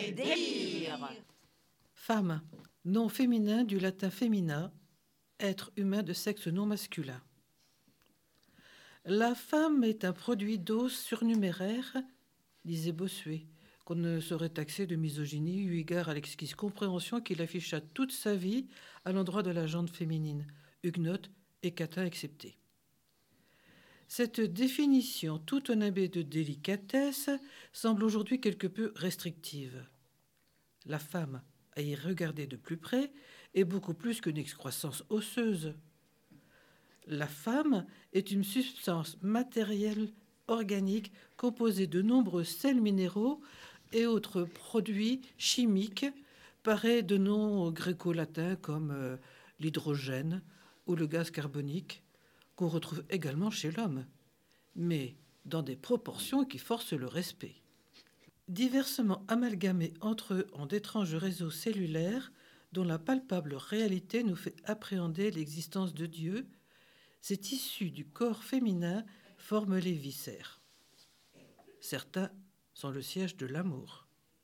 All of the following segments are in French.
Quel délire! Femme, nom féminin du latin femina, être humain de sexe non masculin. La femme est un produit d'os surnuméraire, disait Bossuet, qu'on ne saurait taxer de misogynie eu égard à l'exquise compréhension qu'il afficha toute sa vie à l'endroit de la gente féminine, huguenote et catin exceptés. Cette définition, tout imbée de délicatesse, semble aujourd'hui quelque peu restrictive. La femme, à y regarder de plus près, est beaucoup plus qu'une excroissance osseuse. La femme est une substance matérielle organique composée de nombreux sels minéraux et autres produits chimiques, parés de noms gréco-latins comme l'hydrogène ou le gaz carbonique, qu'on retrouve également chez l'homme, mais dans des proportions qui forcent le respect. Diversement amalgamés entre eux en d'étranges réseaux cellulaires dont la palpable réalité nous fait appréhender l'existence de Dieu, ces tissus du corps féminin forment les viscères. Certains sont le siège de l'amour.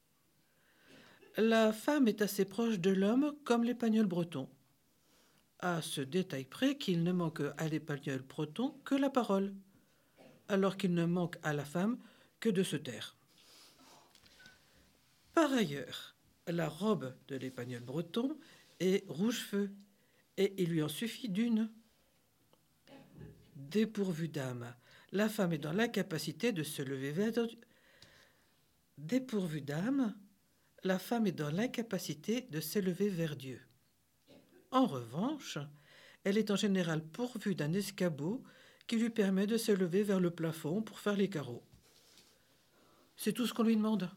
La femme est assez proche de l'homme comme l'épagnol breton, à ce détail près qu'il ne manque à l'épagnol breton que la parole, alors qu'il ne manque à la femme que de se taire. Par ailleurs, la robe de l'épagnol breton est rouge-feu, et il lui en suffit d'une. Dépourvue d'âme, la femme est dans l'incapacité de se lever vers Dieu. Dépourvue d'âme, la femme est dans l'incapacité de s'élever vers Dieu. En revanche, elle est en général pourvue d'un escabeau qui lui permet de s'élever vers le plafond pour faire les carreaux. C'est tout ce qu'on lui demande.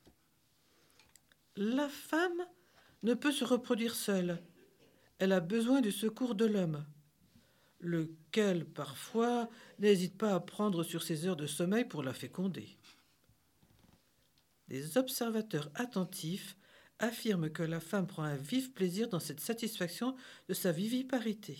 La femme ne peut se reproduire seule. Elle a besoin du secours de l'homme, lequel, parfois, n'hésite pas à prendre sur ses heures de sommeil pour la féconder. Des observateurs attentifs affirment que la femme prend un vif plaisir dans cette satisfaction de sa viviparité.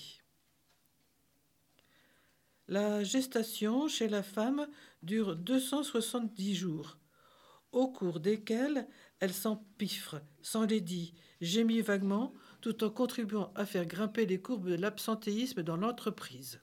La gestation chez la femme dure 270 jours, au cours desquels elle s'empiffre, s'enlaidit, gémit vaguement, tout en contribuant à faire grimper les courbes de l'absentéisme dans l'entreprise.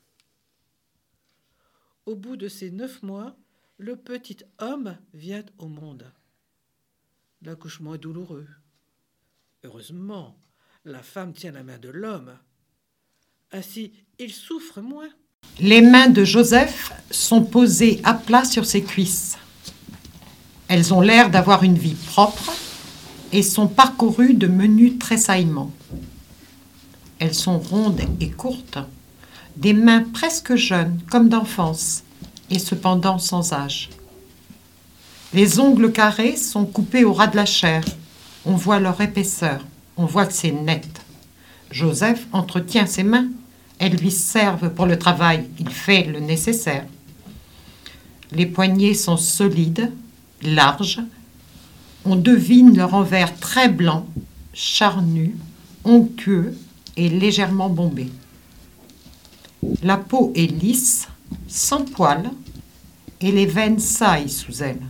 Au bout de ces 9 mois, le petit homme vient au monde. L'accouchement est douloureux. Heureusement, la femme tient la main de l'homme. Ainsi, il souffre moins. Les mains de Joseph sont posées à plat sur ses cuisses. Elles ont l'air d'avoir une vie propre et sont parcourues de menus tressaillements. Elles sont rondes et courtes, des mains presque jeunes, comme d'enfance, et cependant sans âge. Les ongles carrés sont coupés au ras de la chair. On voit leur épaisseur, on voit que c'est net. Joseph entretient ses mains. Elles lui servent pour le travail, il fait le nécessaire. Les poignets sont solides, larges. On devine leur envers très blanc, charnu, onctueux et légèrement bombé. La peau est lisse, sans poils, et les veines saillent sous elle.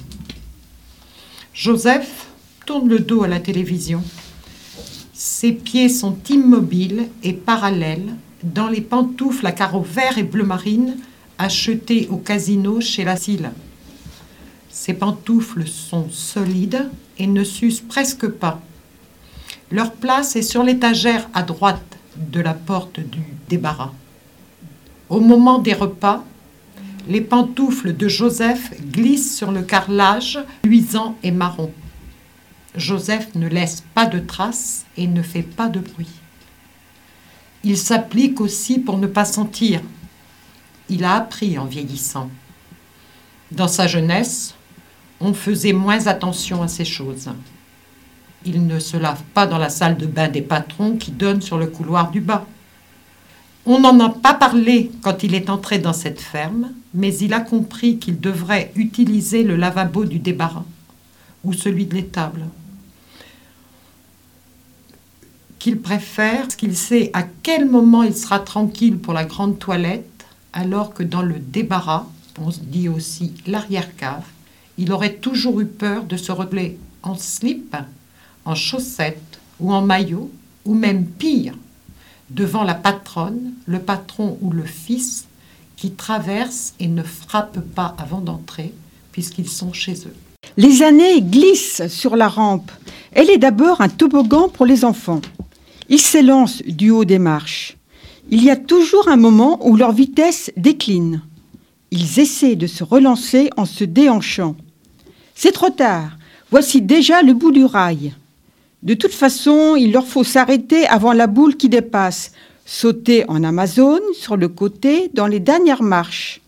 Joseph tourne le dos à la télévision. Ses pieds sont immobiles et parallèles dans les pantoufles à carreaux verts et bleu marine achetées au casino chez la Cille. Ces pantoufles sont solides et ne s'usent presque pas. Leur place est sur l'étagère à droite de la porte du débarras. Au moment des repas, les pantoufles de Joseph glissent sur le carrelage luisant et marron. Joseph ne laisse pas de traces et ne fait pas de bruit. Il s'applique aussi pour ne pas sentir. Il a appris en vieillissant. Dans sa jeunesse, on faisait moins attention à ces choses. Il ne se lave pas dans la salle de bain des patrons qui donne sur le couloir du bas. On n'en a pas parlé quand il est entré dans cette ferme, mais il a compris qu'il devrait utiliser le lavabo du débarras ou celui de l'étable. Qu'il préfère, parce qu'il sait à quel moment il sera tranquille pour la grande toilette, alors que dans le débarras, on se dit aussi l'arrière-cave, il aurait toujours eu peur de se retrouver en slip, en chaussettes ou en maillot, ou même pire, devant la patronne, le patron ou le fils qui traversent et ne frappent pas avant d'entrer puisqu'ils sont chez eux. Les années glissent sur la rampe. Elle est d'abord un toboggan pour les enfants. Ils s'élancent du haut des marches. Il y a toujours un moment où leur vitesse décline. Ils essaient de se relancer en se déhanchant. C'est trop tard. Voici déjà le bout du rail. De toute façon, il leur faut s'arrêter avant la boule qui dépasse, sauter en Amazone sur le côté dans les dernières marches.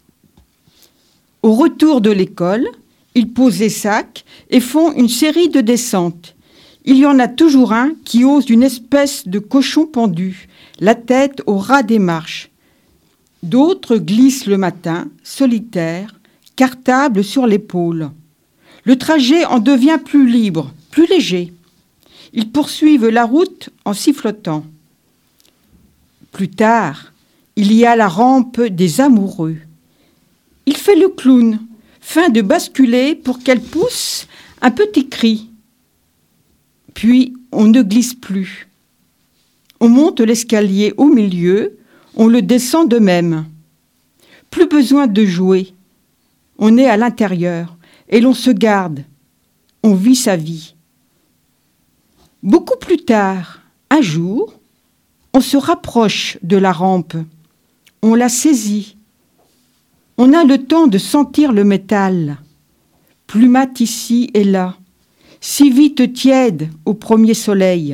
Au retour de l'école, ils posent les sacs et font une série de descentes. Il y en a toujours un qui ose une espèce de cochon pendu, la tête au ras des marches. D'autres glissent le matin, solitaires, cartables sur l'épaule. Le trajet en devient plus libre, plus léger. Ils poursuivent la route en sifflotant. Plus tard, il y a la rampe des amoureux. Il fait le clown, fin de basculer pour qu'elle pousse un petit cri. Puis on ne glisse plus. On monte l'escalier au milieu, on le descend de même. Plus besoin de jouer. On est à l'intérieur et l'on se garde. On vit sa vie. Beaucoup plus tard, un jour, on se rapproche de la rampe. On la saisit. On a le temps de sentir le métal. Plumate ici et là, si vite tiède au premier soleil.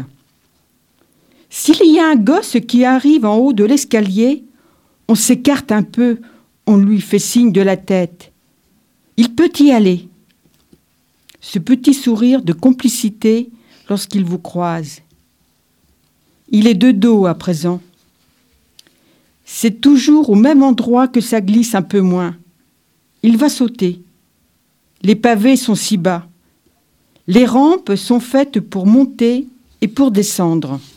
S'il y a un gosse qui arrive en haut de l'escalier, on s'écarte un peu, on lui fait signe de la tête. Il peut y aller. Ce petit sourire de complicité lorsqu'il vous croise. Il est de dos à présent. C'est toujours au même endroit que ça glisse un peu moins. Il va sauter. Les pavés sont si bas. Les rampes sont faites pour monter et pour descendre.